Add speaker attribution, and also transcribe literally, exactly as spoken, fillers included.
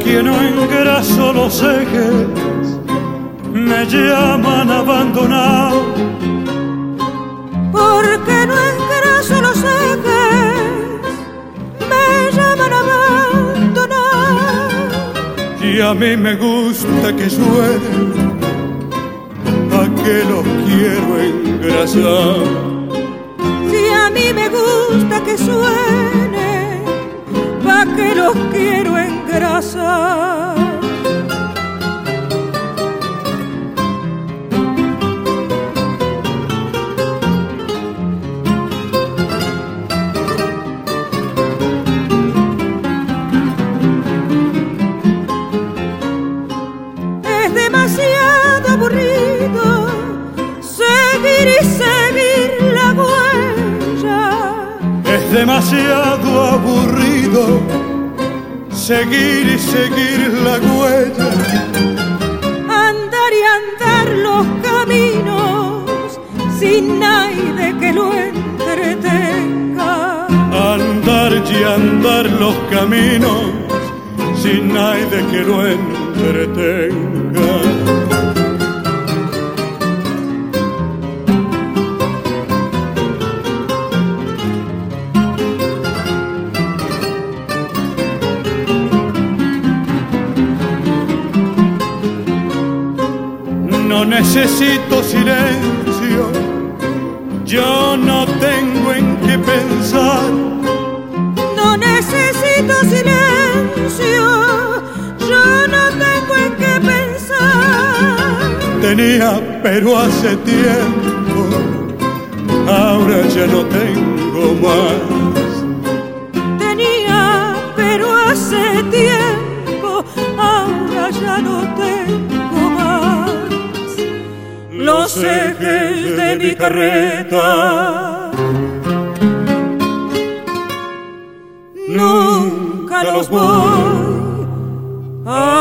Speaker 1: que no engraso los ejes, me llaman abandonado.
Speaker 2: Porque no engraso los ejes, me llaman abandonado.
Speaker 1: Y a mí me gusta que suene, a que los quiero engrasar.
Speaker 2: Si a mí me gusta que suene, pa' que los quiero engrasar. Es demasiado aburrido seguir y seguir la huella.
Speaker 1: Es demasiado aburrido seguir y seguir la huella.
Speaker 2: Andar y andar los caminos sin nadie que lo entretenga.
Speaker 1: Andar y andar los caminos sin nadie que lo entretenga. No necesito silencio, yo no tengo en qué pensar.
Speaker 2: No necesito silencio, yo no tengo en qué pensar.
Speaker 1: Tenía, pero hace tiempo, ahora ya no tengo más.
Speaker 2: Tenía, pero hace tiempo, ahora ya no tengo más. Los ejes de mi carreta nunca los voy a